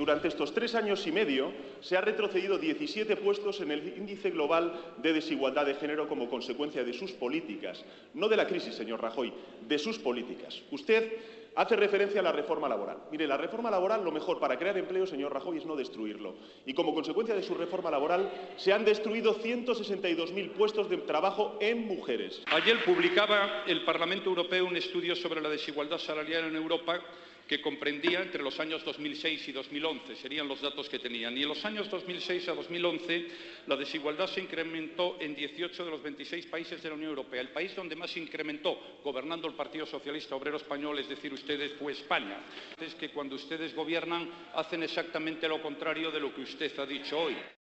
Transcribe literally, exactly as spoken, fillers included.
durante estos tres años y medio se ha retrocedido diecisiete puestos en el índice global de desigualdad de género como consecuencia de sus políticas. No de la crisis, señor Rajoy, de sus políticas. Usted hace referencia a la reforma laboral. Mire, la reforma laboral, lo mejor para crear empleo, señor Rajoy, es no destruirlo. Y como consecuencia de su reforma laboral, se han destruido ciento sesenta y dos mil puestos de trabajo en mujeres. Ayer publicaba el Parlamento Europeo un estudio sobre la desigualdad salarial en Europa que comprendía entre los años dos mil seis y dos mil once, serían los datos que tenían. Y en los años dos mil seis a dos mil once la desigualdad se incrementó en dieciocho de los veintiséis países de la Unión Europea. El país donde más se incrementó, gobernando el Partido Socialista Obrero Español, es decir, ustedes, fue España. Es que cuando ustedes gobiernan hacen exactamente lo contrario de lo que usted ha dicho hoy.